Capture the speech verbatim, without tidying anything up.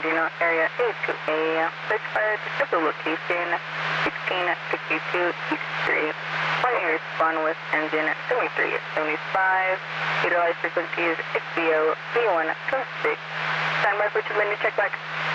Bernardino area, A two A. Search fire to triple location, sixteen sixty-two East Street. Fire respond with engine seventy-three seventy-five. Utilized frequency is X B O three one two six. Stand by for two minute check back.